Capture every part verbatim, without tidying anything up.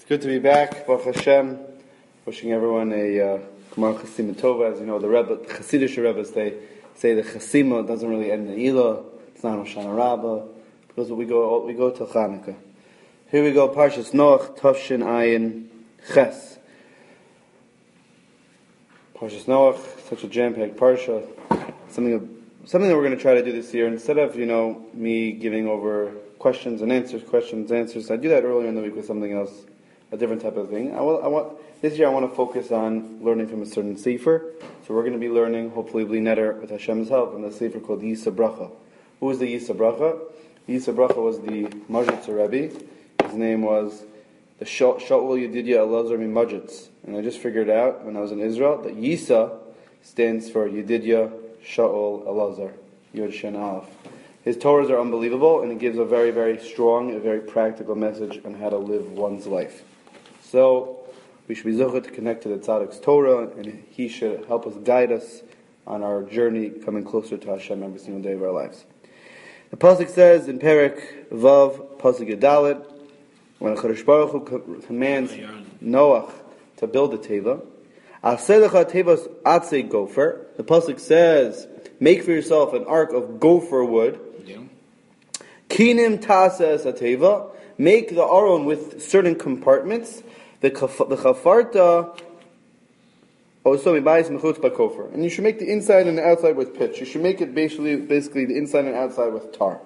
Good to be back. Baruch Hashem. Wishing everyone a uh, Gemara Chasima Tova. As you know, the Rebbe, the Hasidic Rebbes, they say the Chasima doesn't really end in Ilah. It's not Hoshana Rabbah. Because we go, we go to Chanukah. Here we go. Parshas Noach, Tavshin Ayin Ches. Parshas Noach, such a jam-packed parsha. Something, something that we're going to try to do this year. Instead of you know me giving over questions and answers, questions answers, I do that earlier in the week with something else. A different type of thing. I, will, I want this year. I want to focus on learning from a certain sefer. So we're going to be learning, hopefully, Bli Neder with Hashem's help, in the sefer called Yisa Bracha. Who was the Yisa Bracha? Yisa Bracha was the Majitz Rebbe. His name was the Shaul Yedidya Elazar Mimajitz. And I just figured out when I was in Israel that Yisa stands for Yedidya Shaul Elazar Yod Shen Aleph. His Torahs are unbelievable, and it gives a very, very strong, a very practical message on how to live one's life. So, we should be zocheh to connect to the Tzaddik's Torah, and he should help us, guide us on our journey coming closer to Hashem every single day of our lives. The Pasuk says in Perek Vav, Pasuk Yedalit, when HaKadosh Baruch Hu commands Noach to build a teva, Aseh lecha tevas atzei gopher, the Pasuk says, make for yourself an ark of gopher wood, Kinim Tasa Sateva, make the aron with certain compartments. The the chafarta also mibayis mechutz bakofer, and you should make the inside and the outside with pitch. You should make it basically basically the inside and outside with tar.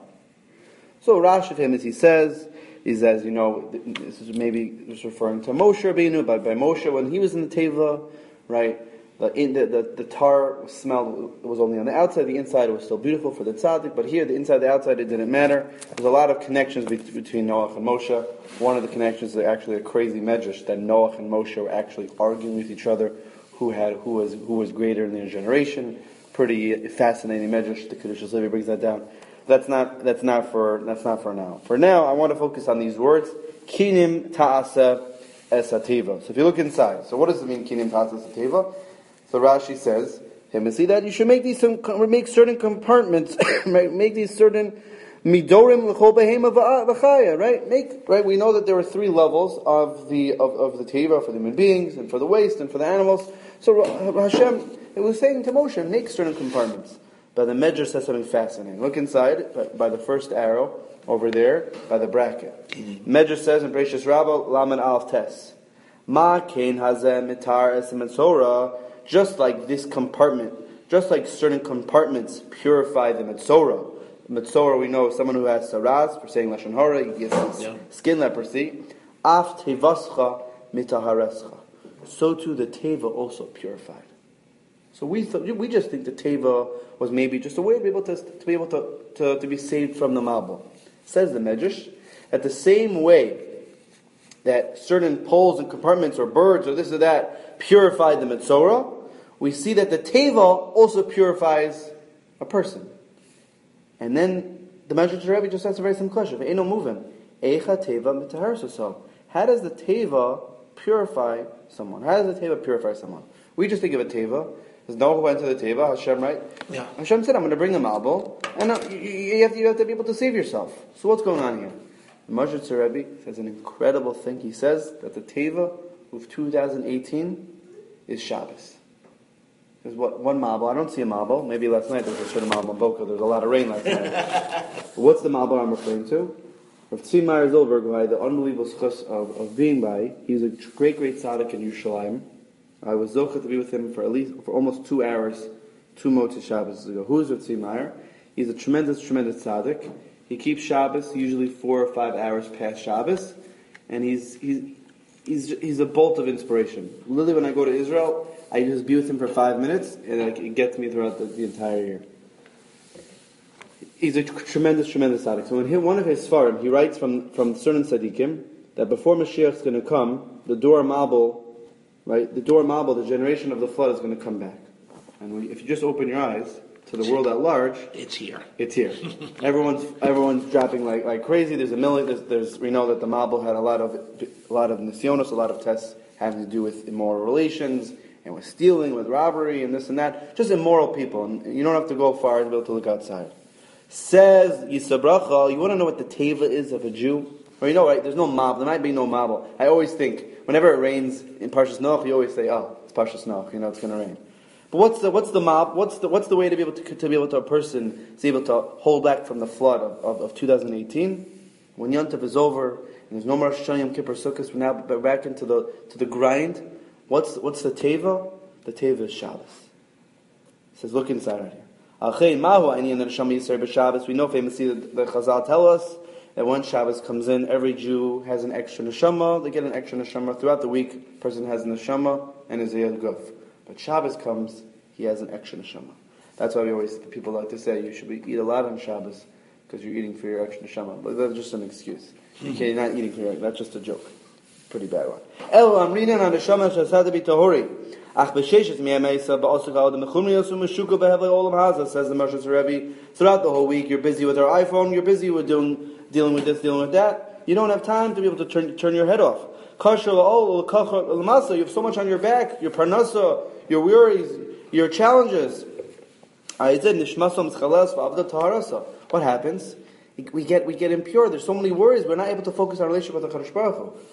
So Rashi him as he says, he says, you know, this is maybe just referring to Moshe Rabbeinu, by by Moshe when he was in the teva, right? The, in the, the, the tar smelled, it was only on the outside, the inside it was still beautiful for the tzaddik, but here the inside, the outside, it didn't matter. There's a lot of connections be- between Noach and Moshe. One of the connections is actually a crazy medrash that Noach and Moshe were actually arguing with each other who had who was who was greater in their generation. Pretty fascinating medrash. The Kedushas Levi brings that down. That's not that's not for that's not for now. For now, I want to focus on these words: Kinim Ta'aseh Es Hativa. So if you look inside, so what does it mean, Kinim Ta'aseh Es Hativa? So Rashi says, him see that you should make these some, make certain compartments, make these certain midorim l'chol behema v'chaya, right? Make right. We know that there are three levels of the of, of the teva for the human beings and for the waste and for the animals. So Hashem, it was saying to Moshe, make certain compartments. But the Medrash says something fascinating. Look inside by, by the first arrow over there by the bracket. Medrash says in Bereshis Rabbah Lamed Aleph Tes, Ma kein hazeh mitar es metzora. Just like this compartment, just like certain compartments purify the Metzora. Metzora, we know, someone who has saraz, for saying Lashon Hara, he gets yeah. skin leprosy. Af tevascha mitaharescha. So too the teva also purified. So we th- we just think the teva was maybe just a way to be able to, to be able to, to, to be saved from the Mabul. Says the Medrash, that the same way that certain poles and compartments or birds or this or that purify the Metzora, we see that the Teva also purifies a person. And then the Medrash Rebbe just asks a very simple question. Eino moving. Eicha Teva mitaharsosam. How does the Teva purify someone? How does the Teva purify someone? We just think of a Teva. There's Noah who went to the Teva, Hashem, right? Yeah. Hashem said, I'm going to bring the Mabul, and uh, you, you, have to, you have to be able to save yourself. So what's going on here? The Medrash Rebbe says an incredible thing. He says that the Teva of two thousand eighteen is Shabbos. There's what, one Mabul. I don't see a Mabul. Maybe last night there was a certain Mabul in Boca. There was a lot of rain last night. What's the Mabul I'm referring to? Rav Tzvi Meyer Zilberg, who I had the unbelievable schus of, of being by. He's a great, great tzaddik in Yerushalayim. I was zocheh to be with him for at least for almost two hours, two Motzei Shabbos ago. Who is Rav Tzvi Meyer? He's a tremendous, tremendous tzaddik. He keeps Shabbos usually four or five hours past Shabbos, and he's he's he's he's a bolt of inspiration. Literally, when I go to Israel, I just be with him for five minutes, and it gets me throughout the, the entire year. He's a tremendous, tremendous tzaddik. So in one of his svarim, he writes from from certain tzaddikim that before Mashiach is going to come, the Dor Mabul, right? The Dor Mabul, the generation of the flood, is going to come back. And when, if you just open your eyes to the world at large, it's here. It's here. everyone's everyone's dropping like, like crazy. There's a million. There's, there's we know that the Mabul had a lot of a lot of nisyonos, a lot of tests having to do with immoral relations and with stealing, with robbery, and this and that. Just immoral people, and you don't have to go far to be able to look outside. Says Yisa Bracha, you want to know what the teva is of a Jew? Or you know, right? There's no mab. There might be no mabel. I always think whenever it rains in Parshas Noach, you always say, "Oh, it's Parshas Noach. You know, it's going to rain." But what's the what's the mab? What's the what's the way to be able to to be able to a person is able to hold back from the flood of, of, of two thousand eighteen when Yontif is over and there's no more Rosh Hashanah, Yom Kippur, Sukkot. We're now back into the to the grind. What's what's the teva? The teva is Shabbos. It says, look inside right here. We know famously that the Chazal tell us that when Shabbos comes in, every Jew has an extra neshama. They get an extra neshama throughout the week. A person has a neshama and is a guf. But Shabbos comes, he has an extra neshama. That's why we always people like to say you should be, eat a lot on Shabbos because you're eating for your extra neshama. But that's just an excuse. Mm-hmm. You can't, you're not eating for your. That's just a joke. Pretty bad one. El amrinan on neshama shasad b'tahori. Ach b'sheishes mi'ameisa ba'osuk al demechumri yasu meshuka behevle olam haza, says the Moshe Rebbe. Throughout the whole week, you're busy with our iPhone. You're busy with doing dealing with this, dealing with that. You don't have time to be able to turn turn your head off. You have so much on your back. Your parnasa, your worries, your challenges. What happens? We get we get impure. There's so many worries. We're not able to focus on our relationship with the Kadosh Baruch Hu.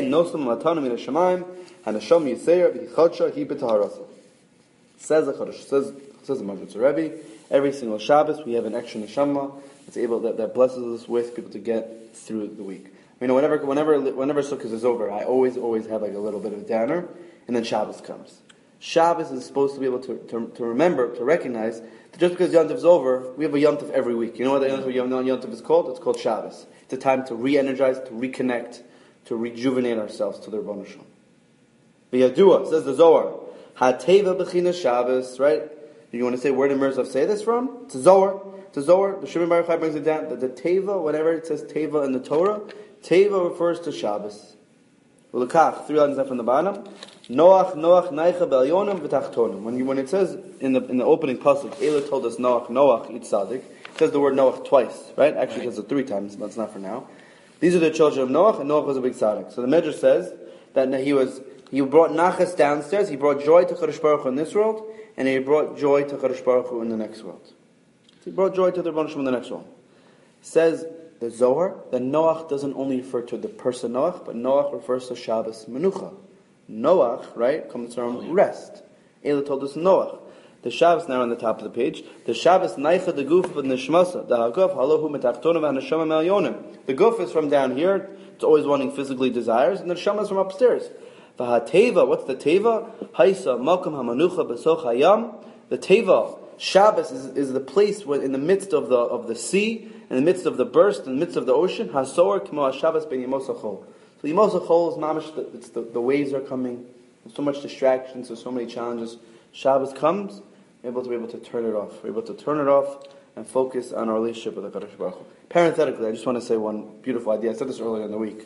Says the Kadosh, says says the Moshe Rebbe. Every single Shabbos we have an extra neshama that's able that, that blesses us with people to get through the week. You know, whenever whenever whenever Sukkot is over, I always always have like a little bit of a downer, and then Shabbos comes. Shabbos is supposed to be able to, to, to remember, to recognize that just because Yontif is over, we have a Yontif every week. You know what the Yontif is called? It's called Shabbos. It's a time to re-energize, to reconnect, to rejuvenate ourselves to the Rebbeinu Shalom. V'yadua, says the Zohar, Hateva b'china Shabbos, right? You want to say where did Mirzav say this from? It's a Zohar. It's a Zohar. The Shimon Bar Yochai brings it down. That the Teva, whenever it says Teva in the Torah, Teva refers to Shabbos. L'kach, three lines up from the bottom. Noach, Noach, Naicha, Belyonim, V'tachtonim. When you, when it says in the in the opening pasuk, Eila told us Noach, Noach, each tzaddik. It says the word Noach twice, right? Actually, it says it three times, but it's not for now. These are the children of Noach, and Noach was a big tzaddik. So the Medrash says that he was he brought nachas downstairs. He brought joy to Kadosh Baruch Hu in this world, and he brought joy to Kadosh Baruch Hu in the next world. So he brought joy to the Rebbeinu Shalom in the next world. Says the Zohar that Noach doesn't only refer to the person Noach, but Noach refers to Shabbos Menucha. Noach, right, comes from rest. Eila told us Noach. The Shabbos now on the top of the page. The Shabbos Naicha the Guf of Nishmasa. The Haguf Halahu Metachtonim Hanashama Melyonim. The Guf is from down here. It's always wanting physically desires, and the Neshama is from upstairs. Vahateva, what's the Teva? Haisa Malkum Hamanucha Besoch Hayam. The Teva, Shabbos is, is the place where in the midst of the of the sea, in the midst of the burst, in the midst of the ocean. Hasor Kmo Shabbos Ben Yemosachol. So the Yemosachol is mamish. It's the, the waves are coming. There's so much distractions. There's so many challenges. Shabbos comes. We're able to be able to turn it off. We're able to turn it off and focus on our relationship with the Kadosh Baruch Hu. Parenthetically, I just want to say one beautiful idea. I said this earlier in the week.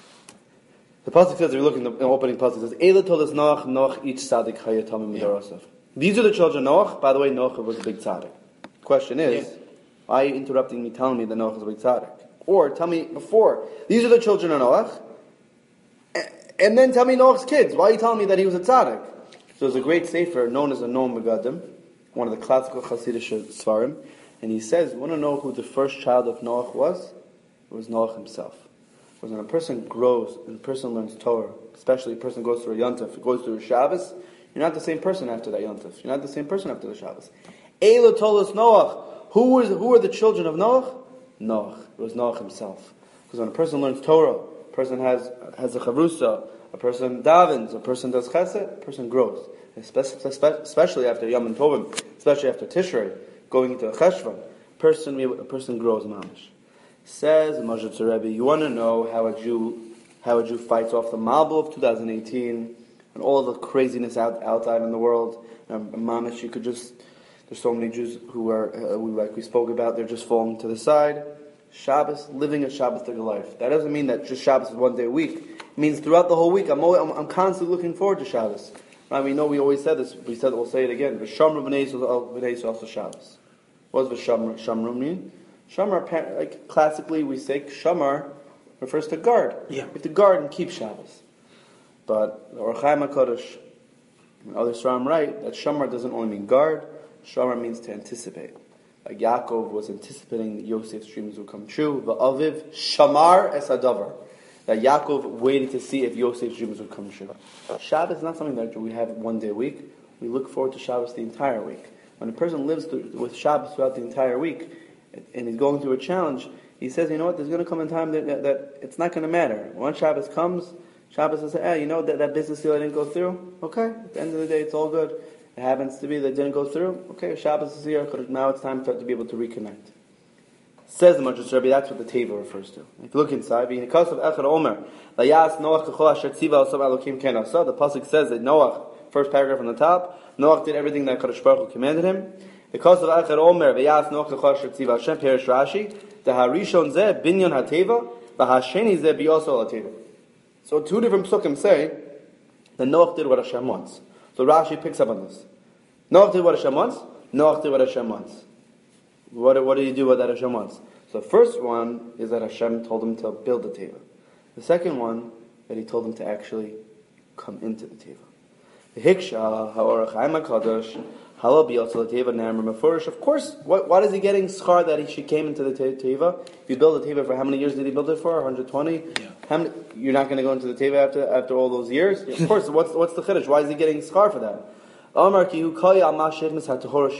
The pasuk says, if you look in the, in the opening pasuk, it says, Eila told us Noach, Noach each tzaddik chayatamim midarasav. These are the children of Noach. By the way, Noach was a big tzaddik. The question is, yeah. Why are you interrupting me telling me that Noach was a big tzaddik? Or tell me before, these are the children of Noach, and then tell me Noach's kids. Why are you telling me that he was a tzaddik? So there's a great sefer known as the Noam Begadim, one of the classical Hasidic Svarim, and he says, you want to know who the first child of Noach was? It was Noach himself. Because when a person grows, and a person learns Torah, especially a person goes through a Yontif, goes through a Shabbos, you're not the same person after that Yontif. You're not the same person after the Shabbos. Eila told us Noach. Who was who are the children of Noach? Noach. It was Noach himself. Because when a person learns Torah, a person has has a chavrusa, a person davens, a person does chesed, a person grows. Especially after Yom Tovim, especially after Tishrei, going into a Cheshvan, person a person grows mamish. Says Moshe Rebbe, you want to know how a Jew how a Jew fights off the Mabul of two thousand eighteen and all the craziness out outside in the world. Um, mamish, you could just there's so many Jews who are uh, we, like we spoke about, they're just falling to the side. Shabbos, living a Shabbos-like life. That doesn't mean that just Shabbos is one day a week. It means throughout the whole week. I'm always, I'm, I'm constantly looking forward to Shabbos. Right? We know we always said this. We said we'll say it again. V'shamru b'nei Yisrael also Shabbos. What does v'shamru shamru mean? Shamar, like classically we say shamar refers to guard. Yeah. You have to guard and keep Shabbos. But the Or Chaim HaKadosh and other Sram write that shamar doesn't only mean guard. Shamar means to anticipate. Uh, Yaakov was anticipating that Yosef's dreams would come true. Va'aviv shamar es hadavar. That Yaakov waited to see if Yosef's dreams would come true. Shabbos is not something that we have one day a week. We look forward to Shabbos the entire week. When a person lives through, with Shabbos throughout the entire week, and he's going through a challenge, he says, you know what, there's going to come a time that, that, that it's not going to matter. Once Shabbos comes, Shabbos will say, hey, you know that, that business deal I didn't go through? Okay, at the end of the day, it's all good. It happens to be that it didn't go through. Okay, Shabbos is here. Now it's time to, to be able to reconnect. Says the Madrash Rebbe, that's what the Teva refers to. If you look inside, the pasuk says that Noah, first paragraph on the top, Noah did everything that Kadosh Baruch Hu commanded him. Because of Echad Omer, v'yas Noach l'chol asher tziva Hashem, Perish Rashi, the harishon zeh binyan hateva, v'hasheni zeh biyoso hateva. So two different psukim say that Noach did what Hashem wants. So Rashi picks up on this. Noach did what Hashem wants. Noach did what Hashem wants. What, what did he do what that Hashem wants? So the first one is that Hashem told him to build the teva. The second one, that he told him to actually come into the teva. The Hiksha, Ha'orach Chaim HaKadosh, Halal B'yotzal Teva Namar Mefurish. Of course, what, why is he getting schar that he, she came into the te- teva? If you build a teva, for how many years did he build it for? one hundred twenty? Yeah. How many, you're not going to go into the teva after after all those years? Yeah, of course. What's what's the chiddush? Why is he getting schar for that? Amar ki hu kaya al mashivmis hatahora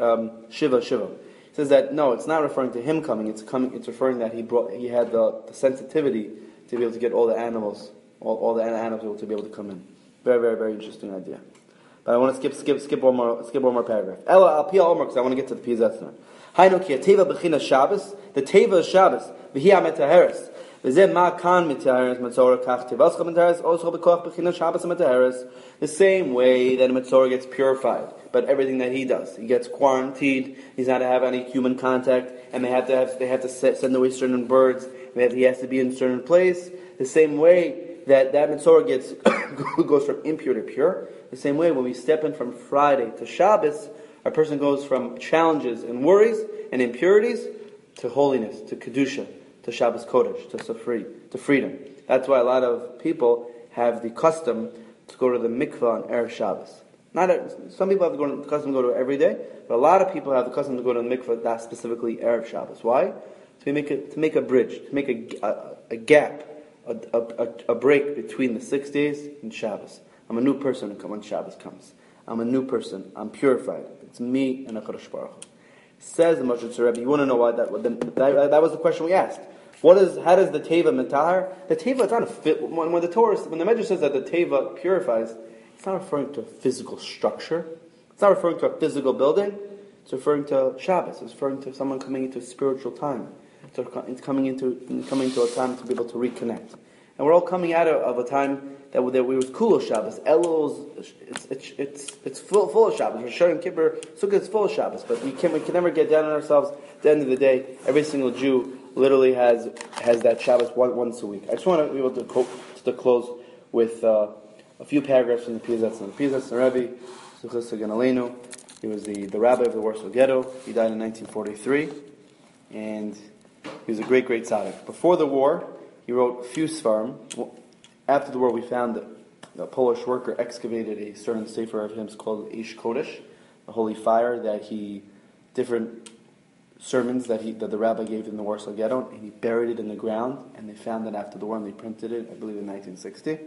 shiva shiva. He says that no, it's not referring to him coming. It's coming. It's referring that he brought. He had the, the sensitivity to be able to get all the animals, all, all the animals to be able to come in. Very, very, very interesting idea. But I want to skip, skip, skip one more, skip one more paragraph. Ella al pia omer, because I want to get to the piyazetzner. Hainu ki teva b'china Shabbos. The teva is Shabbos. V'hi ha-metaheres. V'zeh ma kan metaheres metzora kach tevascha metaheres. Also b'koach b'china Shabbos metaheres. The same way that a metzora gets purified, but everything that he does, he gets quarantined. He's not to have any human contact, and they have to have, they have to send away certain birds. They have, he has to be in a certain place. The same way that that metzora gets goes from impure to pure. The same way, when we step in from Friday to Shabbos, a person goes from challenges and worries and impurities to holiness, to Kedusha, to Shabbos Kodesh, to Safri, to freedom. That's why a lot of people have the custom to go to the mikvah on Erev Shabbos. Not a, some people have the, go to, the custom to go to it every day, but a lot of people have the custom to go to the mikvah, that specifically Erev Shabbos. Why? To make a, to make a bridge, to make a, a, a gap, a, a, a break between the six days and Shabbos. I'm a new person when Shabbos comes. I'm a new person. I'm purified. It's me and HaKadosh Baruch Hu. Says the Madrash Rebbe, you want to know why that, that that was the question we asked. What is how does the teva mitahar? The teva is not a fit. When, when the Torah, when the Medrash says that the teva purifies, it's not referring to a physical structure. It's not referring to a physical building. It's referring to Shabbos. It's referring to someone coming into a spiritual time. It's coming into coming into a time to be able to reconnect. And we're all coming out of, of a time that we, that we was cool of Shabbos. Elul's, it's it's it's it's full full of Shabbos. Rosh Hashanah and Kippur, Sukkot is full of Shabbos. But we can we can never get down on ourselves. At the end of the day, every single Jew literally has has that Shabbos one, once a week. I just want to be able to, co- to close with uh, a few paragraphs from the Piyazetzner. The Piyazetzner Rebbe, Zuchas Hagan Aleinu, he was the, the rabbi of the Warsaw Ghetto. He died in nineteen forty-three, and he was a great great tzaddik. Before the war, he wrote a few svarim. After the war, we found that a Polish worker excavated a certain sefer of hymns called Eish Kodesh, the Holy Fire, that he, different sermons that he that the rabbi gave in the Warsaw Ghetto, and he buried it in the ground, and they found that after the war, and they printed it, I believe, in nineteen sixty.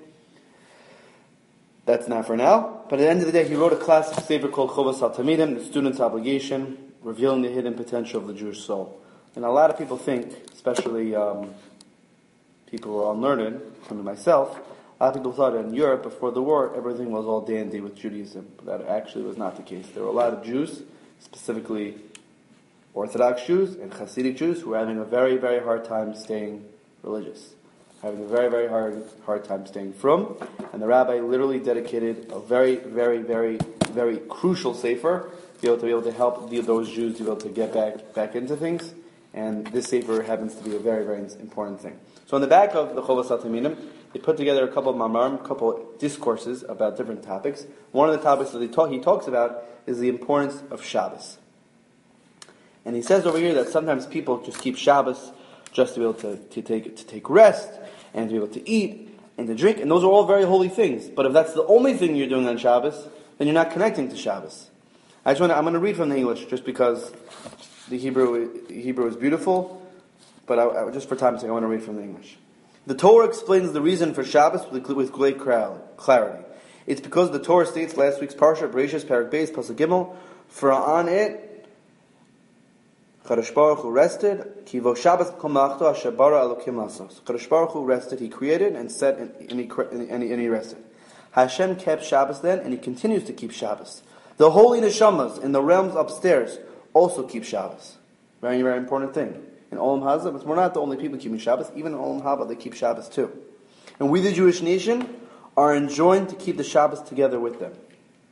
That's not for now, but at the end of the day, he wrote a classic sefer called Chovas HaTalmidim, the student's obligation, revealing the hidden potential of the Jewish soul. And a lot of people think, especially um, people who are unlearned, including myself, a lot of people thought that in Europe, before the war, everything was all dandy with Judaism. But that actually was not the case. There were a lot of Jews, specifically Orthodox Jews and Hasidic Jews, who were having a very, very hard time staying religious. Having a very, very hard hard time staying frum. And the rabbi literally dedicated a very, very, very, very crucial sefer to be able to, be able to help those Jews to be able to get back, back into things. And this sefer happens to be a very, very important thing. So on the back of the Chovas HaTalmidim, they put together a couple of mamarim, a couple of discourses about different topics. One of the topics that he, talk, he talks about is the importance of Shabbos. And he says over here that sometimes people just keep Shabbos just to be able to, to take to take rest and to be able to eat and to drink, and those are all very holy things. But if that's the only thing you're doing on Shabbos, then you're not connecting to Shabbos. I just want to, I'm going to read from the English just because the Hebrew the Hebrew is beautiful, but I, I, just for time's sake, I want to read from the English. The Torah explains the reason for Shabbos with, with great clarity. It's because the Torah states last week's parsha, Bereshis, Parak Beis, Pasuk Gimel, for on it, Kadosh Baruch Hu rested, Ki vo Shabbos kol malachto asher bara Elokim lasos. Kadosh Baruch Hu rested, He created and set, and, and, he, and, he, and He rested. Hashem kept Shabbos then, and He continues to keep Shabbos. The holy neshamas in the realms upstairs also keep Shabbos. Very, very important thing. In Olam Hazeh, we're not the only people keeping Shabbos. Even in Olam Haba, they keep Shabbos too. And we, the Jewish nation, are enjoined to keep the Shabbos together with them.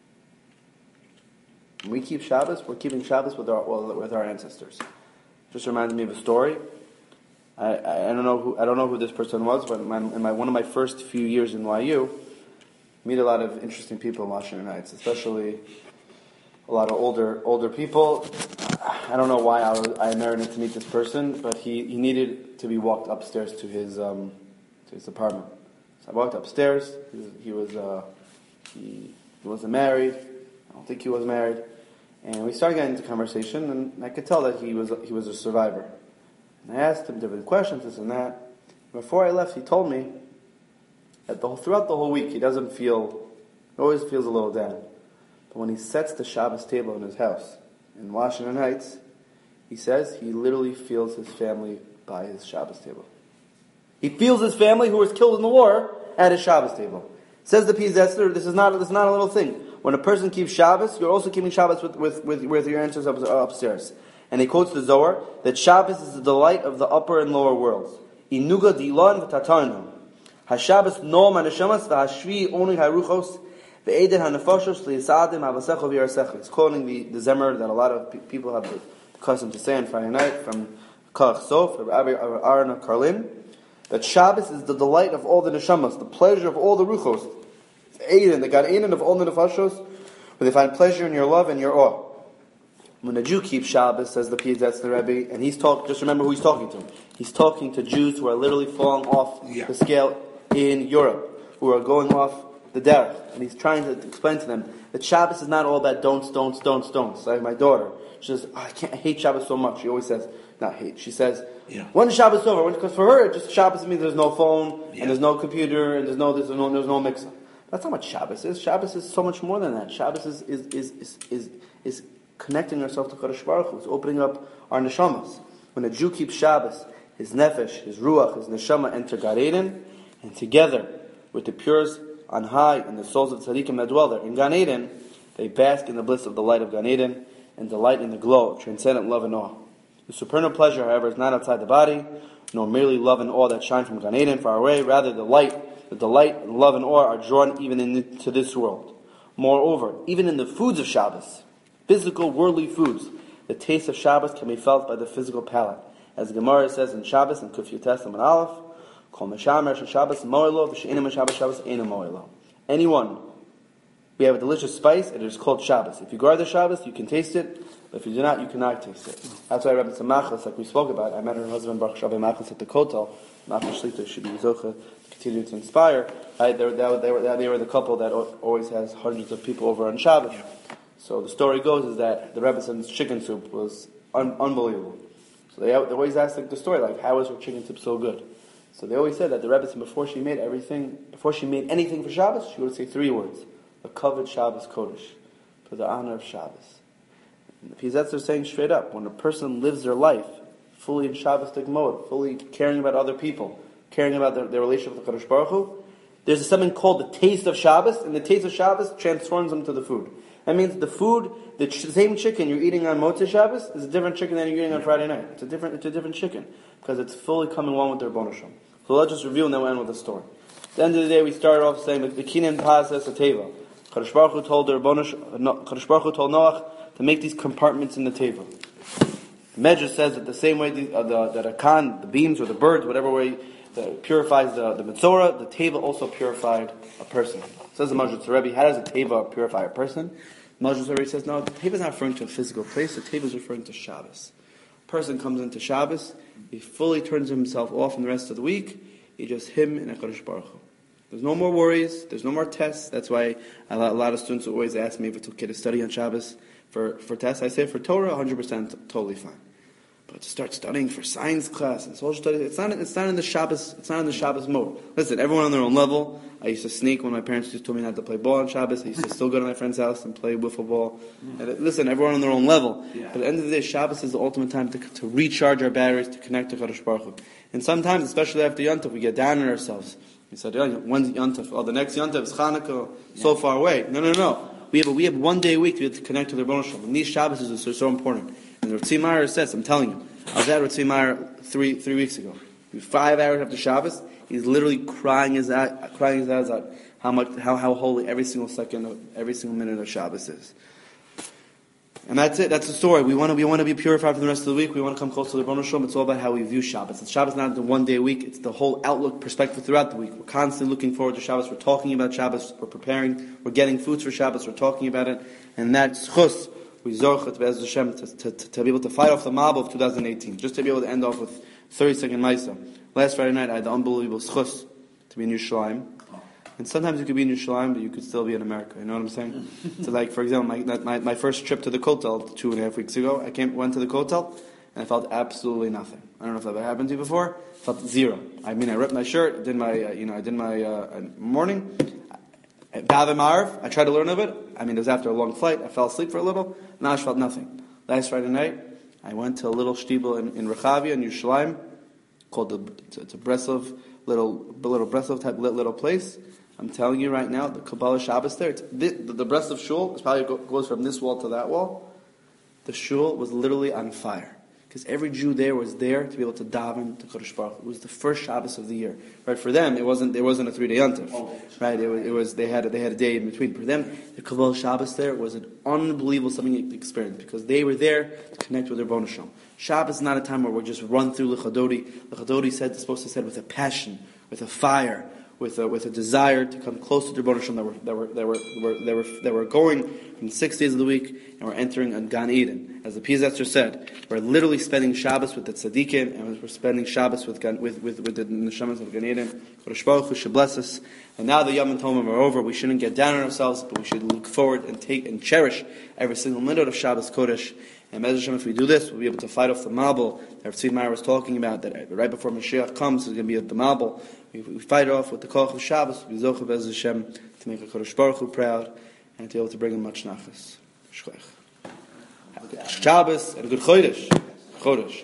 When we keep Shabbos, we're keeping Shabbos with our with our ancestors. Just reminds me of a story. I, I, I don't know who I don't know who this person was, but in, my, in my, one of my first few years in Y U, I meet a lot of interesting people in Washington Heights, especially a lot of older older people. I don't know why I, was, I merited to meet this person, but he, he needed to be walked upstairs to his um, to his apartment. So I walked upstairs. He was he was, uh, he, he wasn't married. I don't think he was married. And we started getting into conversation, and I could tell that he was he was a survivor. And I asked him different questions, this and that. Before I left, he told me that the, throughout the whole week he doesn't feel, he always feels a little down. But when he sets the Shabbos table in his house in Washington Heights, he says he literally feels his family by his Shabbos table. He feels his family who was killed in the war at his Shabbos table. Says the Piz Esther, this is not this is not a little thing. When a person keeps Shabbos, you're also keeping Shabbos with, with, with, with your ancestors up, upstairs. And he quotes the Zohar that Shabbos is the delight of the upper and lower worlds. Inuga dilan v'tatarnu. HaShabbos noam haneshamas v'hashvi only haruchos ve'eden hanefashos li'yisadim ha'vasecho v'yarasecho. It's quoting the, the Zemer that a lot of pe- people have the custom to say on Friday night from Kach Sof, Rabbi Aaron Karlin, that Shabbos is the delight of all the neshamas, the pleasure of all the ruchos, Eden, the God Eden of all the nefashos, where they find pleasure in your love and your awe. When a Jew keeps Shabbos, says the Piz, that's the Rebbe, and he's talk. Just remember who he's talking to. He's talking to Jews who are literally falling off yeah. the scale in Europe, who are going off the derech, and he's trying to explain to them that Shabbos is not all about don'ts, don'ts, don'ts, don'ts. Like my daughter, she says, oh, I can't I hate Shabbos so much. She always says, not hate. She says, yeah. when Shabbos is over, because for her, just Shabbos means there's no phone yeah. and there's no computer and there's no there's no there's no mixer. That's not what Shabbos is. Shabbos is so much more than that. Shabbos is is is is is, is connecting ourselves to Kadosh Baruch Hu. It's opening up our neshamas. When a Jew keeps Shabbos, his nefesh, his ruach, his neshama enter Gan Eden, and together with the pures on high and the souls of tzaddikim that dwell there in Gan Eden, they bask in the bliss of the light of Gan Eden and delight in the glow of transcendent love and awe. The supernal pleasure, however, is not outside the body, nor merely love and awe that shine from Gan Eden far away. Rather, the light, the delight, and love and awe are drawn even into this world. Moreover, even in the foods of Shabbos, physical, worldly foods, the taste of Shabbos can be felt by the physical palate. As the Gemara says in Shabbos, in Kuf Yutes and Aleph, Kol Meshamer Shabbos Moelo, V'She'enim Shabbos Shabbos Eino Moelo. Anyone, we have a delicious spice, and it is called Shabbos. If you guard the Shabbos, you can taste it, but if you do not, you cannot taste it. That's why Rebbe Tzemachos, like we spoke about, I met her husband Baruch Shabbat Machos at the Kotel. Machos Shlita should be Zocha to continue to inspire. Right? They, were, they, were, they, were, they were the couple that always has hundreds of people over on Shabbos. Yeah. So the story goes is that the Rebbe's chicken soup was un- unbelievable. So they, they always asked like, the story, like, how is her chicken soup so good? So they always said that the Rebbe, before she made everything, before she made anything for Shabbos, she would say three words: a covered Shabbos Kodesh, for the honor of Shabbos. And the Pizetz are saying straight up, when a person lives their life fully in Shabbostic mode, fully caring about other people, caring about their, their relationship with the Kadosh Baruch Hu, there's something called the taste of Shabbos, and the taste of Shabbos transforms them to the food. That means the food, the ch- same chicken you're eating on Motzei Shabbos is a different chicken than you're eating on Friday night. It's a different, it's a different chicken because it's fully coming one with their Rebbeinu Shalom. So let's just review and then we'll end with the story. At the end of the day, we started off saying that the Kinan Pazes Teva. Kadosh Baruch Hu told their Kadosh Baruch Hu told Noach to make these compartments in the teva. The Medrash says that the same way the, uh, the, that a khan, the beams or the birds, whatever way that purifies the, the Metzorah, the teva also purified a person. Says the Majlis Rebbe, how does a teva purify a person? Majlis Rebbe says, no, the teva is not referring to a physical place, the teva is referring to Shabbos. A person comes into Shabbos, he fully turns himself off from the rest of the week, he just him and HaKadosh Baruch Hu. There's no more worries, there's no more tests. That's why a lot of students always ask me if it's okay to study on Shabbos. For for tests, I say for Torah, one hundred percent totally fine. But to start studying for science class and social studies, it's not. It's not in the Shabbos. It's not in the Shabbos mode. Listen, everyone on their own level. I used to sneak when my parents used to tell me not to play ball on Shabbos. I used to still go to my friend's house and play wiffle ball. And it, listen, everyone on their own level. Yeah. But at the end of the day, Shabbos is the ultimate time to, to recharge our batteries, to connect to Kadosh Baruch Hu. And sometimes, especially after Yontif, we get down on ourselves. We said, oh, when's Yontif? Oh, the next Yontif is Chanukah, so yeah. far away. No, no, no. We have a, we have one day a week to, be able to connect to the Rebbeinu Shalom. And these Shabbos are so, so important. And the Ritzi Meyer says, I'm telling you, I was at Ritzi Meyer three three weeks ago. Five hours after Shabbos, he's literally crying his out, crying his eyes out how much how, how holy every single second of every single minute of Shabbos is. And that's it. That's the story. We want to we want to be purified for the rest of the week. We want to come close to the Rebbeinu Shalom. It's all about how we view Shabbos. And Shabbos is not the one day a week. It's the whole outlook perspective throughout the week. We're constantly looking forward to Shabbos. We're talking about Shabbos. We're preparing. We're getting foods for Shabbos. We're talking about it. And that's chus. We zorchet Be'ez Hashem to, to, to, to be able to fight off the mob of two thousand eighteen. Just to be able to end off with thirty second Maisa. Last Friday night I had the unbelievable schus to be in Yerushalayim. And sometimes you could be in Yerushalayim, but you could still be in America. You know what I'm saying? So like, for example, my, my, my first trip to the Kotel two and a half weeks ago, I came went to the Kotel, and I felt absolutely nothing. I don't know if that ever happened to you before. I felt zero. I mean, I ripped my shirt, did my, uh, you know, I did my uh, morning. Daven Ma'ariv, I tried to learn a bit. I mean, it was after a long flight. I fell asleep for a little. Now I felt nothing. Last Friday night, I went to a little shtibel in, in Rechavia, in Yerushalayim, called the, it's, it's a Breslov, little, little Breslov type little place. I'm telling you right now, the Kabbalah Shabbos there, it's, the, the Breslov shul is probably go, goes from this wall to that wall. The shul was literally on fire. Because every Jew there was there to be able to daven to Kodesh Baruch Hu. It was the first Shabbos of the year, right? For them, it wasn't it wasn't a three day yontif, right? It was, it was they had a, they had a day in between. For them, the Kabbalah Shabbos there was an unbelievable something experience because they were there to connect with their Rebbeinu Shalom. Shabbos is not a time where we just run through L'Chadodi. L'Chadodi said it's supposed to said with a passion, with a fire, with a with a desire to come close to the Rebbeinu Shalom that were that were that were that were that were going from six days of the week and we're entering a Gan Eden. As the Pizetzer said, we're literally spending Shabbos with the Tzaddikim and we're spending Shabbos with Gan, with, with with the Neshamas of Gan Eden. Kodesh Baruch Hu should bless us. And now the Yom and Tovim are over. We shouldn't get down on ourselves, but we should look forward and take and cherish every single minute of Shabbos Kodesh. And Be'ez Hashem, if we do this, we'll be able to fight off the Mabul that Tzvi Meyer was talking about, that right before Mashiach comes, there's going to be the Mabul. We, we fight it off with the Koch of Shabbos, we zoche Be'ez Hashem, to make a Kodesh Baruch Hu proud, and to be able to bring him much nachas. Shkoich. Have a good Shabbos, and a good Chodesh. Chodesh.